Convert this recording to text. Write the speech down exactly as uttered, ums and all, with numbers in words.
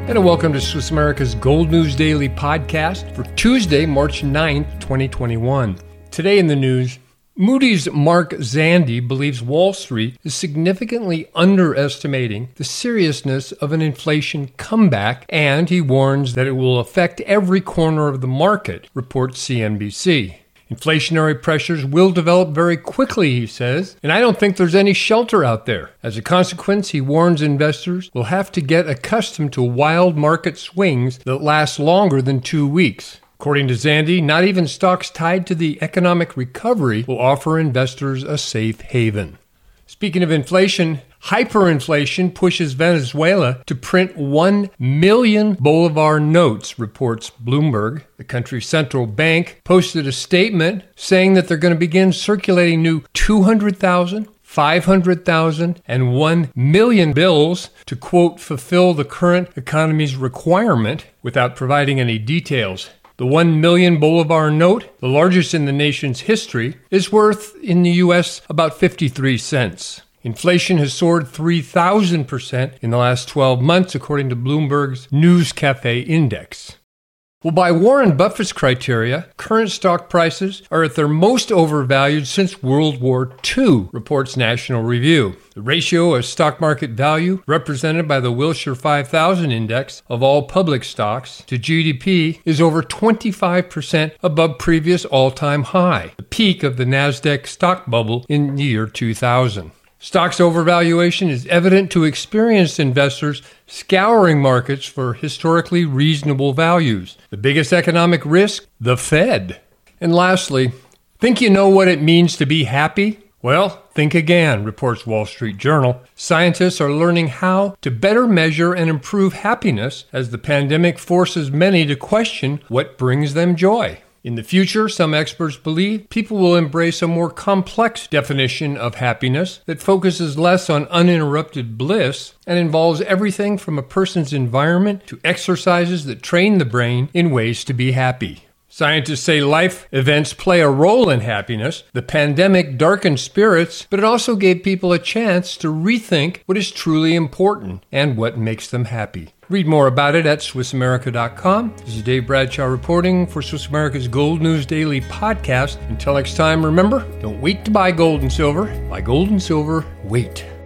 And welcome to Swiss America's Gold News Daily podcast for Tuesday, March ninth, twenty twenty-one. Today in the news, Moody's Mark Zandi believes Wall Street is significantly underestimating the seriousness of an inflation comeback, and he warns that it will affect every corner of the market, reports C N B C. Inflationary pressures will develop very quickly, he says, and I don't think there's any shelter out there. As a consequence, he warns investors will have to get accustomed to wild market swings that last longer than two weeks. According to Zandi, not even stocks tied to the economic recovery will offer investors a safe haven. Speaking of inflation, hyperinflation pushes Venezuela to print one million Bolivar notes, reports Bloomberg. The country's central bank posted a statement saying that they're going to begin circulating new two hundred thousand, five hundred thousand, and one million bills to, quote, fulfill the current economy's requirement without providing any details. The one million Bolivar note, the largest in the nation's history, is worth in the U S about fifty-three cents. Inflation has soared three thousand percent in the last twelve months, according to Bloomberg's News Cafe Index. Well, by Warren Buffett's criteria, current stock prices are at their most overvalued since World War Two, reports National Review. The ratio of stock market value, represented by the Wilshire five thousand index of all public stocks, to G D P is over twenty-five percent above previous all-time high, the peak of the NASDAQ stock bubble in the year two thousand. Stock's overvaluation is evident to experienced investors scouring markets for historically reasonable values. The biggest economic risk? The Fed. And lastly, think you know what it means to be happy? Well, think again, reports Wall Street Journal. Scientists are learning how to better measure and improve happiness as the pandemic forces many to question what brings them joy. In the future, some experts believe people will embrace a more complex definition of happiness that focuses less on uninterrupted bliss and involves everything from a person's environment to exercises that train the brain in ways to be happy. Scientists say life events play a role in happiness. The pandemic darkened spirits, but it also gave people a chance to rethink what is truly important and what makes them happy. Read more about it at Swiss America dot com. This is Dave Bradshaw reporting for Swiss America's Gold News Daily podcast. Until next time, remember, don't wait to buy gold and silver. Buy gold and silver, wait.